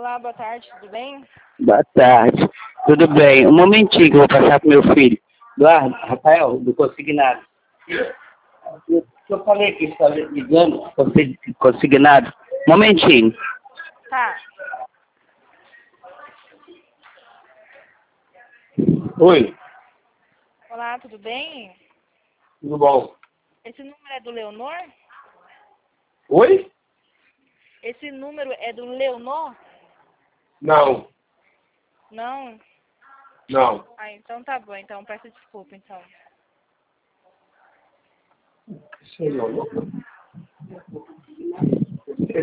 Olá, boa tarde, tudo bem? Boa tarde. Tudo bem? Um momentinho que eu vou passar pro meu filho. Eduardo, Rafael, do Consignado. Eu falei que estava ligando, Consignado. Um momentinho. Tá. Oi, Olá, tudo bem? tudo bom? Esse número é do Leonor? Oi? Esse número é do Leonor? Não, Não? não. Ah, então tá bom, então peço desculpa, então. Sei não.